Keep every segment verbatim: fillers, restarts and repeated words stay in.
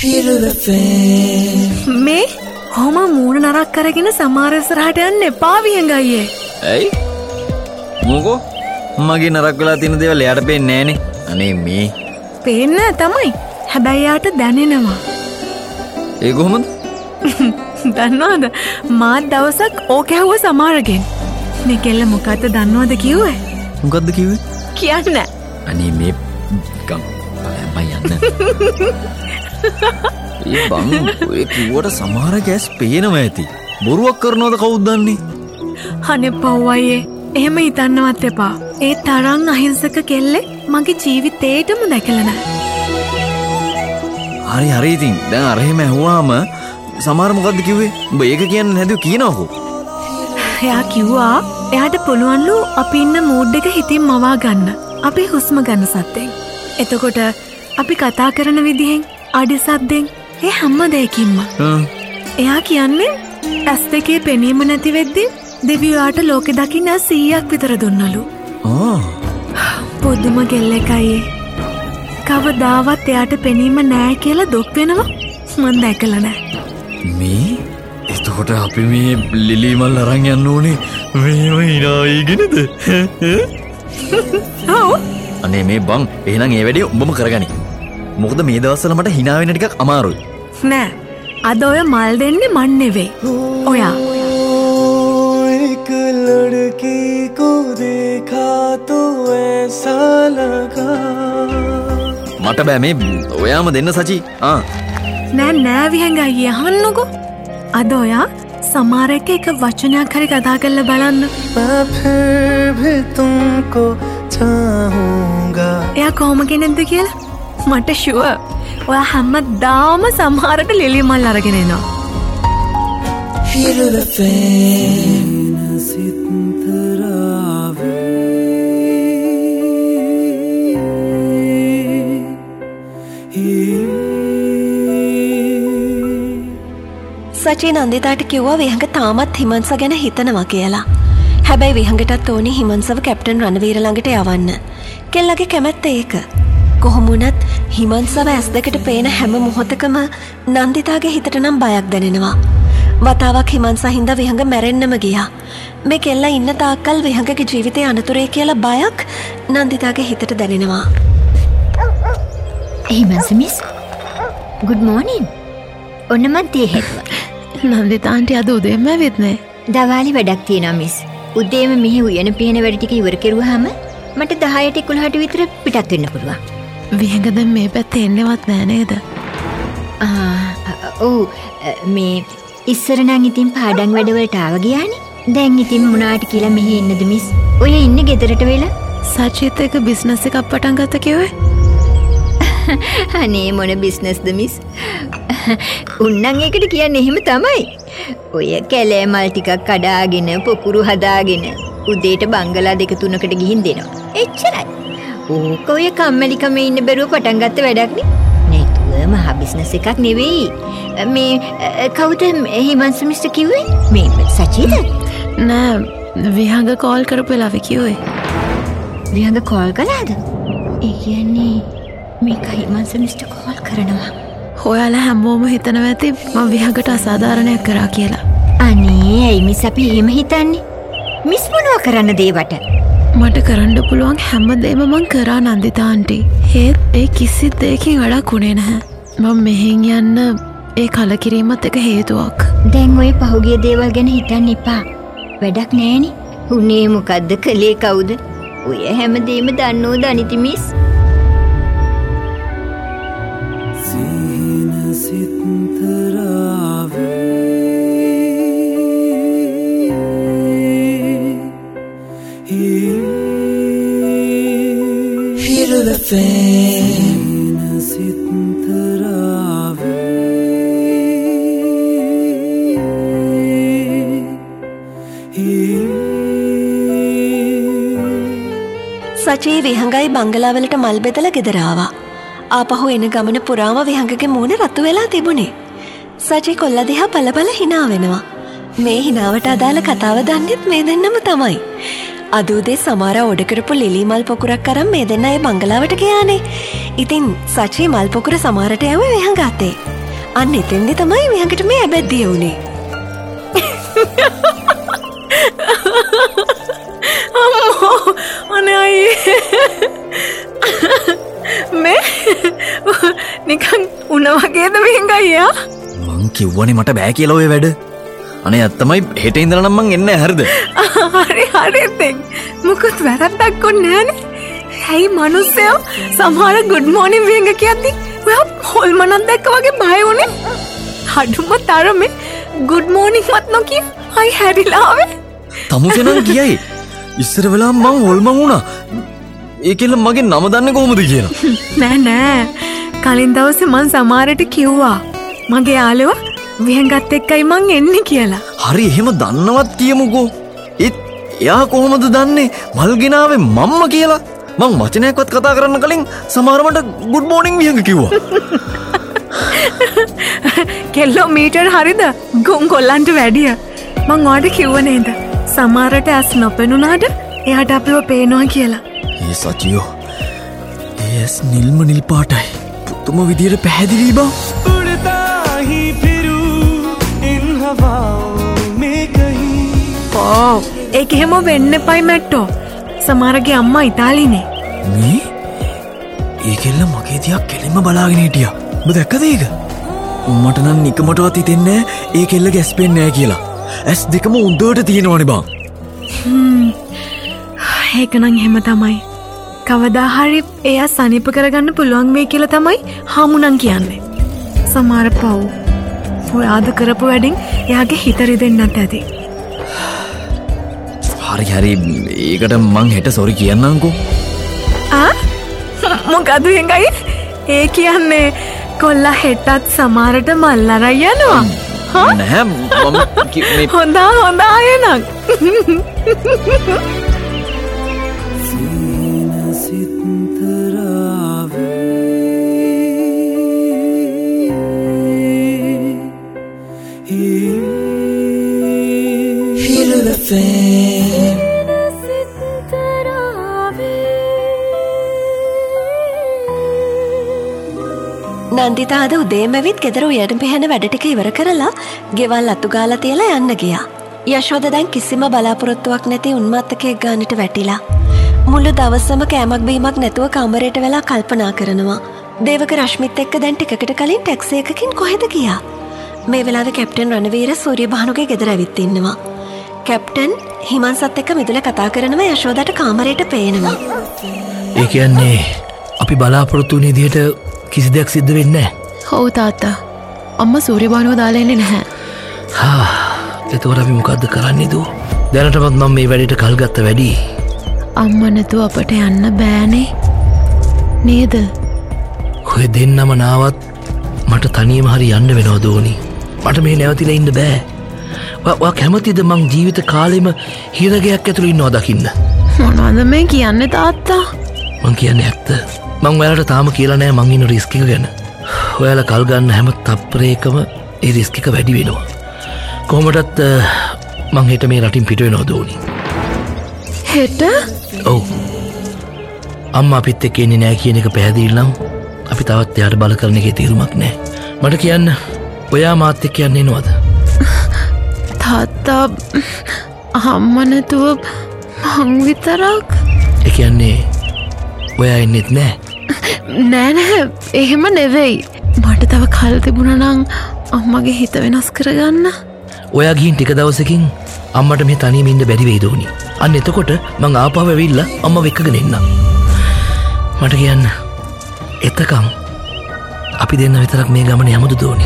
මේ හොම මූණ නරක් කරගෙන සමහර ඉස්සරහට යන්න එපා විහංග අයියේ. ඇයි? මොකෝ? මගේ නරක් වෙලා තියෙන දේවල් එයාට පේන්නේ නැහනේ. අනේ මේ. පේන්නේ තමයි. හැබැයි යාට දැනෙනවා. ඒ කොහොමද? දන්නවද? මාත් දවසක් ඕක ඇහුව සමහරගෙන්. මේ කෙල්ල මොකද්ද දන්නවද කිව්වේ? මොකද්ද කිව්වේ? කියන්න. අනේ මේ ගම් බලන්න යන්න. ඒ බං ඔය කිව්වට සමහර ගැස් පේනවා ඇති. බොරුවක් කරනවද කවුද දන්නේ? අනේ පව්වයේ එහෙම හිතන්නවත් එපා. ඒ තරම් අහිංසක කෙල්ලෙක් මගේ ජීවිතේටම දැකලා නැහැ. හරි හරි ඉතින් දැන් අර එහෙම ඇහුවාම සමහර මොකද්ද කිව්වේ? උඹ ඒක කියන්නේ නැදුව කියනවකෝ. එයා කිව්වා එයාට පුළුවන්ලු අපි ඉන්න මූඩ් එක හිතින් මවා ගන්න. අපි හුස්ම ගන්න සද්දෙන්. එතකොට අපි කතා කරන විදිහෙන් අඩි සද්දෙන් ඒ හැම දෙයකින්ම. එයා කියන්නේ ඇස් දෙකේ පෙනීම නැති වෙද්දි දෙවියාට ලෝකෙ දකින්න සීයක් විතර දුන්නලු. ආ පොදුම කෙල්ලෙක්යි. කවදාවත් එයාට පෙනීම නැහැ කියලා දුක් වෙනවා මම දැකලා නැහැ. මේ එතකොට අපි මේ ලිලි මල් අරන් යන්න ඕනේ මේව හිනායිගෙනද? ඔව්. අනේ මේ බං එහෙනම් ඒ වැඩේ උඹම කරගනි. මොකද මේ දවස්වල මට hina වෙන්න ටිකක් අමාරුයි. නෑ. අද ඔය මල් දෙන්නේ මන් නෙවෙයි. ඔයා. एक लड़की को देखा तो ऐसा लगा. මට බෑ මේ ඔයාම දෙන්න සචි. ආ. නෑ නෑ විහංග අයියේ අහන්නකෝ. අද ඔයා සමහර එක එක වචනයක් හරි කතා කරලා බලන්න. मैं फिर भी तुमको चाहूंगा. එයා කොහොම කෙනෙක්ද කියලා? මට ෂුවර්. ඔයා හැමදාම සමහරට ලිලි මල් අරගෙන එනවා. සචී නන්දිතාට කිව්වා විහංග තාමත් හිමන්ස ගැන හිතනවා කියලා. හැබැයි විහංගටත් ඕනේ හිමන්සව කැප්ටන් රණවීර ළඟට යවන්න. කෙල්ලගේ කැමැත්ත ඒක. කොහොම වුණත් හිමන්සව ඇස් දෙකට පේන හැම මොහොතකම නන්දිතාගේ හිතට නම් බයක් දැනෙනවා. වතාවක් හිමන්සා හින්දා විහංග මැරෙන්නම ගියා. මේ කෙල්ල ඉන්න තාක්කල් විහංගගේ ජීවිතේ අනතුරේ කියලා බයක් නන්දිතාගේ හිතට දැනෙනවා. Himansa miss good morning. ඔන්න මන් තේ හෙට්ටුවා. නන්දිතා ආන්ටි අද උදේම ඇවිත් නෑ. දවාලි වැඩක් තියෙනවා මිස්. උදේම මෙහි උයන පියන වැඩ ටික ඉවර කරුවාම මට දහයට එකොළහට විතර පිටත් වෙන්න පුළුවන්. විහංග දැන් මේ පැත්තේ එන්නවත් නෑ නේද? ආ ඔව් මේ ඉස්සර නම් ඉතින් පාඩම් වැඩවලට ආව ගියානේ. දැන් ඉතින් මොනාට කියලා මෙහි ඉන්නද මිස්? ඔය ඉන්නේ ගෙදරට වෙලා. සචිත් එක බිස්නස් එකක් පටන් ගත්ත කිව්වේ? අනේ මොන බිස්නස්ද මිස්? උන්නන් ඒකට කියන්නේ එහෙම තමයි. ඔය කැලෑ මල් ටිකක් කඩාගෙන පොකුරු හදාගෙන උදේට බංගලා දෙක තුනකට ගිහින් දෙනවා. එච්චරයි. ඕක ඔය කම්මැලිකම ඉන්න බැරුව පටන් ගත්ත වැඩක් නේ. නේතුව මහ බිස්නස් එකක් නෙවෙයි. මේ කවුද හිමන්ස මිස්ටර් කිව්වේ? මේ සචිද? නෑ විහංග කෝල් කරපු වෙලාවේ කිව්වේ. විහංග කෝල් කළාද? ඒ කියන්නේ මේක හිමන්ස මිස්ටර් කෝල් කරනවා. හොයාලා හැමෝම හිතනවා ඇති මම විහංගට අසාධාරණයක් කරා කියලා. අනේ ඇයි මිස් අපි එහෙම හිතන්නේ? මිස් මොනවා කරන්න දේවට? මට කරන්න පුළුවන් හැමදේම මං කරා නන්දිතා ආන්ටි. ඒත් ඒ කිසි දෙයකින් වැඩක් උනේ නැහැ. මම මෙහෙන් යන්න ඒ කලකිරීමත් එක හේතුවක්. දැන් ඔය පහුගිය දේවල් ගැන හිතන්න එපා. වැඩක් නෑනේ. උනේ මොකද්ද කලේ කවුද? ඔය හැමදේම දන්නෝද අනිති මිස්? සචී විහංගයි බංගලාවලට මල් බෙදලා ගෙදර ආවා. ආපහු එන ගමන පුරාම විහංගගේ මූණ රතු වෙලා තිබුණේ. සචී කොල්ලා දිහා බල බල hina වෙනවා. මේ hinaවට අදාළ කතාව දන්නෙත් මේ දෙන්නම තමයි. අද උදේ සමාරා ඕඩර් කරපු ලිලි මල් පොකුරක් අරන් මේ දෙන්න ඒ බංගලාවට ගියානේ. ඉතින් සචී මල් පොකුර සමාරට යවුවේ විහංග අතේ. අන්න එතෙන්දි තමයි විහඟට මේ ඇබැද්දිය වුණේ. අම්මෝ අනේ අයියේ මේ නිකන් උන වගේද විහඟ අයියා? මං කිව්වනේ මට බෑ කියලා ඔය වැඩ. අනේ අත්තමයි හෙට ඉඳලා නම් මං එන්නේ හරිද? හරි හරි දෙන්න. මොකද වැරද්දක් කොන්නේ නෑනේ. ඇයි මිනිස්සයෝ සමහර good morning විහඟ කියද්දි ඔයා හොල්මනක් දැක්ක වගේ බය වුනේ? හඩුම තරමේ good morning වත් නොකිය. අයි හැරිලා ආවේ. තමුසෙනම් කියයි. ඉස්සර වෙලා මං හොල්මන් වුණා. ඒකෙල්ල මගේ නම දන්නේ කොහොමද කියලා. නෑ නෑ. කලින් දවසේ මං සමහරට කිව්වා. මගේ යාළුවා විහඟත් එක්කයි මං එන්නේ කියලා. හරි එහෙම දන්නවත් කියමුකෝ. ඒත් එයා කොහොමද දන්නේ මල්ගිනාවේ මම්ම කියලා? මං වචනයක්වත් කතා කරන්න කලින් සමහරවට good morning විහඟ කිව්වා. කිලෝමීටර් හරිද? ගොන් කොල්ලන්ට වැඩිය. මං ඔයාට කිව්ව නේද? සමහරට ඇස් නොපෙනුනාට එයාට අපිව පේනවා කියලා. ඒ සචියෝ. ඒ ඇස් නිල්ම නිල් පාටයි. පුදුම විදියට පැහැදිලි බං. उड़ता ही फिरूं इन हवाओं में कहीं. ඕ ඒක එහෙම වෙන්න එපයි මැට්ටෝ. සමහරගේ අම්මා ඉතාලිනේ. මේ ඒකෙල්ල මගේ දිහා කෙලින්ම බලාගෙන හිටියා. ඔබ දැක්කද ඒක? මට නම් නිකමටවත් හිතෙන්නේ ඒ කෙල්ල ගැස් පෙන්නේ නැහැ කියලා. ඇස් දෙකම උඩට තියෙනවනේ බං. හ්ම්. ඒක නම් එහෙම තමයි. කවදා හරි එයා සනීප කරගන්න පුළුවන් වෙයි කියලා තමයි හාමුණන් කියන්නේ. සමහර පව් ඔයාද කරපු වැඩෙන් එයාගේ හිත රිදෙන්නත් ඇති. හරි හරි ඒකට මං හෙට සොරි කියන්නම්කෝ. ආ මොකද වෙංගයි? ඒ කියන්නේ කොල්ලා හෙටත් සමහරට මල් අරන් යනවා. නැහැ මම මේ හොඳ හොඳ ආයෙනම්. නන්දිතා අද උදේම ඇවිත් ගෙදර උයන පිහන වැඩ ටික ඉවර කරලා ගෙවල් අතු ගාලා තියලා යන්න ගියා. යශෝද දැන් කිසිම බලාපොරොත්තුවක් නැති උන්මත්තකයක් ගන්නට වැටිලා. මුළු දවසම කෑමක් බීමක් නැතුව කාමරයට වෙලා කල්පනා කරනවා. දේවක රශ්මිත් එක්ක දැන් ටිකකට කලින් ටැක්සි එකකින් කොහෙද ගියා? මේ වෙලාවේ කැප්ටන් රණවීර සූර්යභානුගේ ගෙදර ඇවිත් ඉන්නවා. කැප්ටන් හිමන්සත් එක්ක මිදුල කතා කරනවා. යශෝදට කාමරයට පේනවා. ඒ කියන්නේ අපි බලාපොරොත්තු වුණ විදිහට කිසි දෙයක් සිද්ධ වෙන්නේ නැහැ. ඔව් තාත්තා. අම්මා සූර්යභානුව දාලා එන්නේ නැහැ. හා එතකොට අපි මොකද්ද කරන්නේ දෝ? දැනටමත් මම මේ වැඩේට කල් ගත්ත වැඩි. අම්මා නැතුව අපට යන්න බෑනේ. නේද? ඔය දෙන්නම නාවත් මට තනියම හරි යන්න වෙනවා දෝනි. මට මේ නැවතිලා ඉන්න බෑ. ඔයා කැමතිද මං ජීවිත කාලෙම හිරගයක් ඇතුළේ ඉන්නවා දකින්න? මොනවද මේ කියන්නේ තාත්තා? මං කියන්නේ ඇත්ත. මං ඔයාලට තාම කියලා නෑ මං ඉන්න රිස්ක් එක ගැන. ඔයාලා කල් ගන්න හැම තප්පරයකම ඒ රිස්ක් එක වැඩි වෙනවා. කොහොමදත් මං හෙට මේ රටින් පිට වෙනවා දෝනි. හෙට? ඔව්. අම්මා අපිත් එක්ක ඉන්නේ නෑ කියන එක පැහැදිලි නම් අපි තවත් එයාට බල කරන එකේ තීරුමක් නෑ. මට කියන්න ඔයා මාත් එක්ක යන්නේ නේද? තාත්තා අම්මා නැතුව මං විතරක්? ඒ කියන්නේ ඔයා ඉන්නෙත් නෑ? නෑ නෑ එහෙම නෙවෙයි. මට තව කල් තිබුණා නම් අම්මගේ හිත වෙනස් කරගන්න. ඔයා ගිහින් ටික දවසකින් අම්මට මේ තනියම ඉන්න බැරි වෙයි දෝනි. අන්න එතකොට මං ආපහු ඇවිල්ලා අම්මව එක්කගෙන එන්නම්. මට කියන්න එතකම් අපි දෙන්න විතරක් මේ ගමන යමුද දෝනි?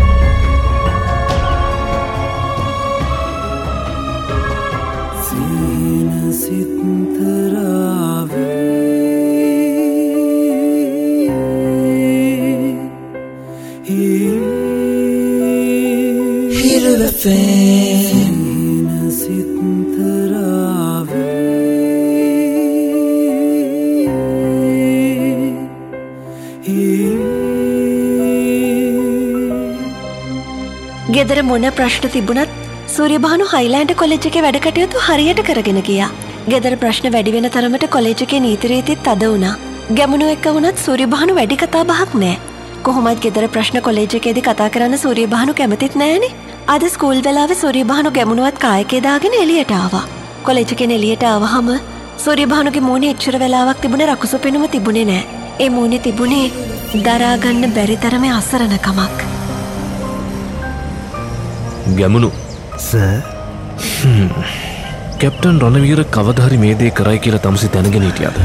ගෙදර මොන ප්‍රශ්න තිබුණත් සූර්යභානු හයිලෑන්ඩ් කොලෙජ් එකේ වැඩ කටයුතු හරියට කරගෙන ගියා. ගෙදර ප්‍රශ්න වැඩි වෙන තරමට කොලෙජ් එකේ නීති රීතිත් අද වුණා. ගැමුණු එක්ක වුණත් සූර්යභානු වැඩි කතා බහක් නෑ. කොහොමත් ගෙදර ප්‍රශ්න කොලේජ් එකේදී කතා කරන්න සූරිය බහනු කැමතිත් නෑනේ. අද ස්කූල් වෙලාවේ සූරිය බහනු ගැමුණුවත් කායකේ දාගෙන එළියට ආවා. කොලේජ් එකෙන් එළියට ආවහම සූරිය බහනුගේ මූණේ එච්චර වෙලාවක් තිබුණ රකුසු පෙනුම තිබුණේ නෑ. ඒ මූණේ තිබුණේ දරා ගන්න බැරි තරමේ අසරණකමක්. ගැමුණු සර් කැප්ටන් රණවීර කවදා හරි මේ දේ කරයි කියලා තමසි දැනගෙන හිටියද?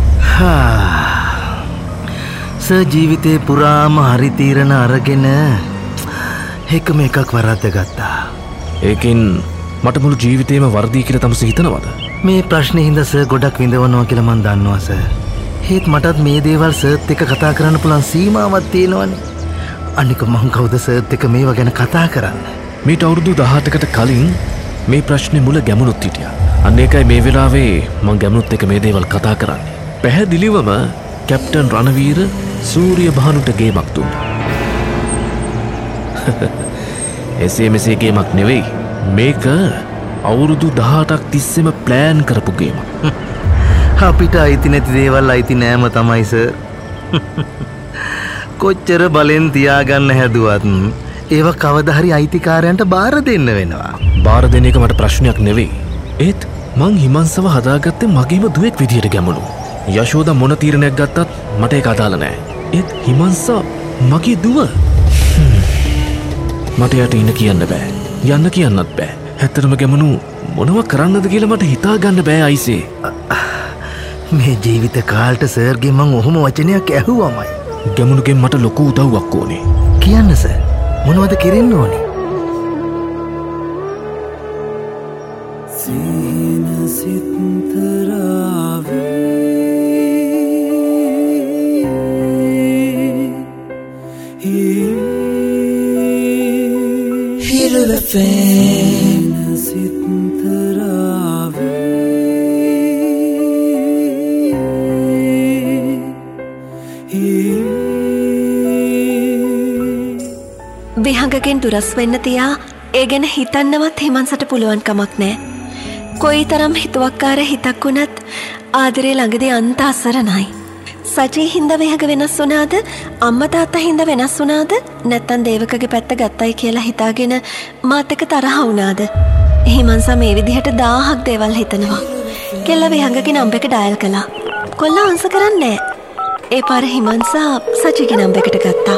සර් ජීවිතේ පුරාම හරි තීරණ අරගෙන එකම එකක් වරද්ද ගත්තා. ඒකෙන් මට මුළු ජීවිතේම වර්ධී කියලා තමසි හිතනවද? මේ ප්‍රශ්නේ හින්දා සර් ගොඩක් විඳවනවා කියලා මම දන්නවා සර්. ඒත් මටත් මේ දේවල් සර්ත් එක්ක කතා කරන්න පුළුවන් සීමාවක් තියෙනවනේ. අනික මං කවුද සර්ත් එක්ක මේවා ගැන කතා කරන්න? මීට අවුරුදු දහඅටකට කලින් මේ ප්‍රශ්නේ මුල ගැමුණුත් හිටියා. අන්න ඒකයි මේ වෙලාවේ මං ගැමුණුත් එක්ක මේ දේවල් කතා කරන්නේ. පැහැදිලිවම කැප්ටන් රණවීර සූරිය බහනුට ගේමක් දුන්නා. එසේ මෙසේ ගේමක් නෙවෙයි. මේක අවුරුදු දහඅටක් තිස්සෙම ප්ලෑන් කරපු ගේමක්. අපිට අයිති නැති දේවල් අයිති නෑම තමයි සර්. කොච්චර බලෙන් තියාගන්න හැදුවත් ඒව කවදා හරි අයිතිකාරයන්ට බාර දෙන්න වෙනවා. බාර දෙන එක මට ප්‍රශ්නයක් නෙවෙයි. ඒත් මං හිමන්සව හදාගත්තේ මගේම දුවෙක් විදියට ගැමුණු. යශෝදා මොන තීරණයක් ගත්තත් මට ඒක අදාළ නෑ. ඒත් හිමන්සා මගේ දුව. මට යට ඉන්න කියන්න බෑ. යන්න කියන්නත් බෑ. ඇත්තටම ගැමුණු මොනව කරන්නද කියලා මට හිතා ගන්න බෑ අයිසේ. මේ ජීවිත කාලට සර්ගේ මං ඔහොම වචනයක් ඇහුවමයි. ගැමුණුගෙන් මට ලොකු උදව්වක් ඕනේ. කියන්න සර්. මොනවද කෙරෙන්න ඕනේ? සීන සිතරාවේ හිරවැෆෙන් විහඟගෙන් දුරස් වෙන්න තියා ඒ ගැන හිතන්නවත් හිමන්සට පුළුවන්කමක් නෑ. කොයි තරම් හිතුවක්කාර හිතක් වුණත් ආදරේ ළඟදී අන්ත අසරණයි. සජී හින්දා විහඟ වෙනස් වුණාද, අම්මා තාත්තා හින්දා වෙනස් වුණාද, නැත්තම් දේවකගේ පැත්ත ගත්තයි කියලා හිතාගෙන මාත් එක්ක තරහ වුණාද? හිමන්සා මේ විදිහට දාහක් දේවල් හිතනවා. කෙල්ල විහඟගේ නම්බර් එක ඩයල් කළා. කොල්ලා ආන්සර් කරන්නේ නෑ. ඒ පාර හිමන්සා සජීගේ නම්බර් එකට ගත්තා.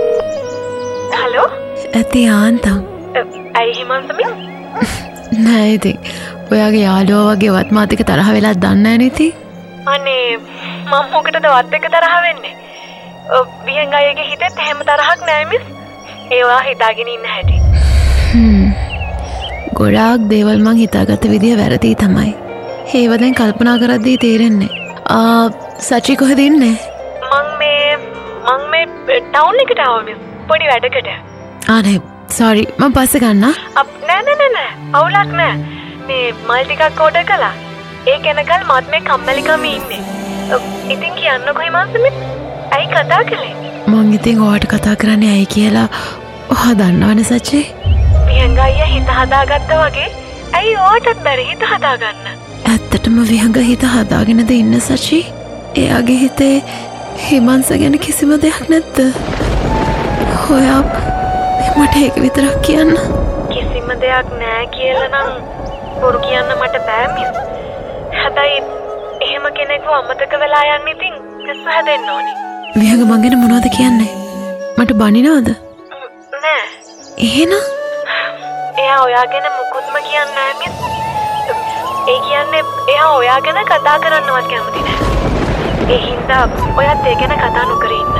ඇති ආන්තම් ඇයි හිමන්සම නෑ ඉතින් ඔයාගේ යාළුවා වගේ වත් මාත් එක්ක තරහ වෙලා දන්නේ නැහැ නේ ඉතින්. අනේ මම මොකටද වත් එක්ක තරහ වෙන්නේ? විහෙන් අයගේ හිතෙත් හැම තරහක් නෑ මිස්. ඒවා හිතාගෙන ඉන්න හැටි. හ්ම්. ගොඩාක් දේවල් මං හිතාගත්ත විදිය වැරදි තමයි. ඒව දැන් කල්පනා කරද්දී තේරෙන්නේ. ආ සචි කොහෙද ඉන්නේ? මං මේ මං මේ ටවුන් එකට ආවා මිස්. පොඩි වැඩකට. ආනේ සෝරි මම පස්සේ ගන්න. අප් නෑ නෑ නෑ නෑ අවුලක් නෑ. මේ මල් ටිකක් ඕඩර් කළා. ඒක එනකල් මාත් මේ කම්මැලිකම ඉන්නේ. ඉතින් කියන්නකො හිමන්සමි. ඇයි කතා කළේ? මං ඉතින් ඔයාට කතා කරන්නේ ඇයි කියලා ඔයා දන්නවනේ සචි. විහඟ අයියා හිත හදාගත්තා වගේ ඇයි ඔයාටත් බැරි හිත හදාගන්න? ඇත්තටම විහඟ හිත හදාගෙනද ඉන්න සචි? එයාගේ හිතේ හිමන්ස ගැන කිසිම දෙයක් නැද්ද? ඔයා මට ඒක විතරක් කියන්න. කිසිම දෙයක් නෑ කියලා නම් බොරු කියන්න මට බෑ මිස්. හැබැයි එහෙම කෙනෙක්ව අමතක වෙලා යන්න ඉතින් දැස්ස හැදෙන්න ඕනි. විහඟ මං ගැන මොනවද කියන්නේ? මට බනිනවද? නෑ. එහෙනම් එයා ඔයා ගැන මුකුත්ම කියන්නේ නෑ මිස්. ඒ කියන්නේ එයා ඔයා ගැන කතා කරන්නවත් කැමති නෑ. ඒ හින්දා ඔයත් ඒ ගැන කතා නොකර ඉන්න.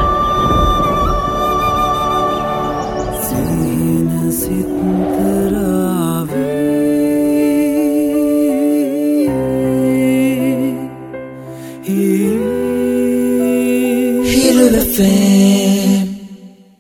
Feel the fame.